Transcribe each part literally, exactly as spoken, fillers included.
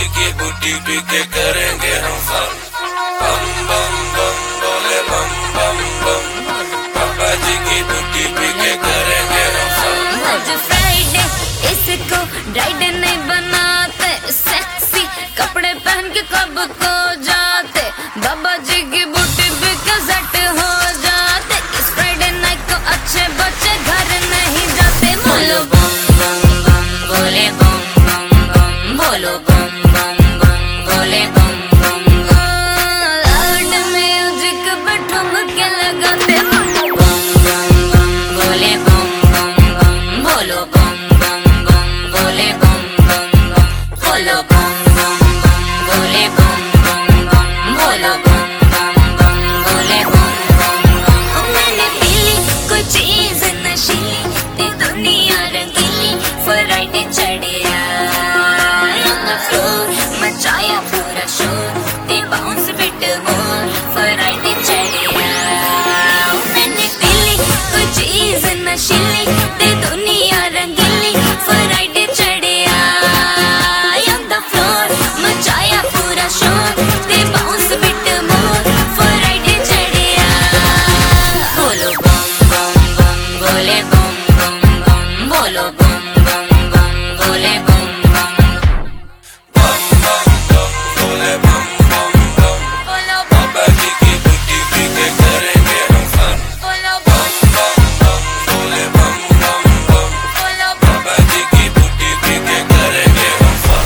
जी की बूटी पी के करेंगे हम फन। बम बम बम बोले बम बम बम, पापा जी की बूटी पी के करेंगे हम फन। आज फ्राइडे इसको ड्राइडे नहीं बनाते, सेक्सी कपड़े पहन के कब को जाते, बाबा जी की बूटी पी के सेट हो जाते। इस फ्राइडे नाइट को अच्छे बच्चे घर नहीं जाते। बोलो बम बम बम बोले बम बम बम, बोलो बम बम बम बोले बम बम बम। लाउड म्यूजिक पे ठुमके लगाते, बम बम बम बोले बम बम बम, बोलो बम बम बम बोले बम बम बम, बोलो बम बम बम बोले बम बम बम, बोलो बम बम बम बोले बम बम बम। मैंने पीली कोई चीज नशीली, ते दुनिया रंगीली, फ्राइडे चढ़िया on the floor, मचाया पूरा शोर, ते बाउंस बिट मोर, फ्राइडे चढ़िया। मैंने पीली कोई चीज नशीली, ते दुनिया रंगीली, फ्राइडे चढ़िया on the floor, मचाया पूरा शोर, ते बाउंस बिट मोर, फ्राइडे चढ़िया। बोलो बम बम बम बोले बम बम बम, बोलो बम बम बम बोले बम बम, बम बम बम बोले बम बम बम, बोलो पापा जी की बूटी पी के करेंगे हम फन। बोलो बम बम बम बोले बम बम बम, बोलो पापा जी की बूटी पी के करेंगे हम फन।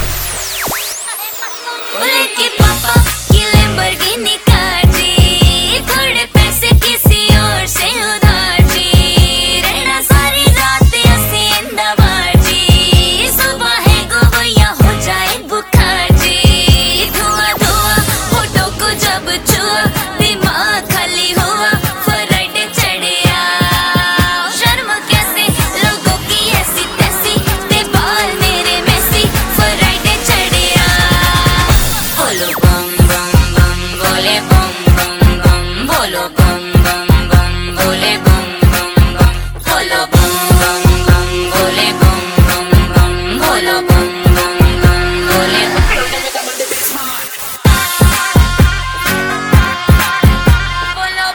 बोले कि पापा की लैम्बोर्गिनी कार जी, थोड़े पैसे किसी और से उधार जी, रहना सारी रात ऐसे इंदवार जी, सुबह है गोवैया हो जाए बुखार जी। धुआं धुआं होठों को जब छुआ, दिमाग खाली हुआ, फ्राइडे चढ़िया। शर्म कैसे लोगों की ऐसी तैसी, ते बाल मेरे मैसी, फ्राइडे चढ़िया। बोलो बम बम बम बोले बम बम बम, बोलो बम बम बम बोले बम बम बम, बोलो बम बम बम बोले बम बम बम, बोलो बम बम बम बोले बोलो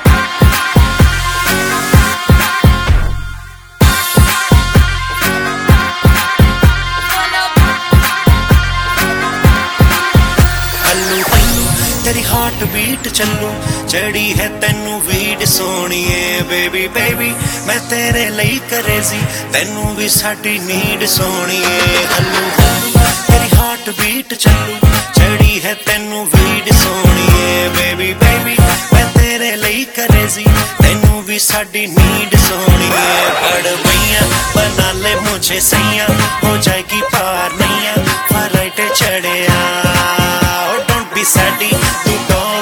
हल्लू पल्लू तेरी हार्ट बीट चलू, चढ़ी है तेनू वीड सोहणीए बेबी बेबी, मैं तेरे ਲਈ करेजी, तेनू भी साडी नीड सोहणीए। हल्लू हल्लू तेरी हार्ट बीट चलू, चढ़ी है तेनू वीड सोहणीए बेबी बेबी, मैं तेरे ਲਈ करेजी, तेनू भी साडी नीड सोहणीए। पड़ मैया बना ले मुझे सैया, हो जाएगी पार नैया, फ्राइडे चढ़िया। डोंट बी सैडी तू डॉल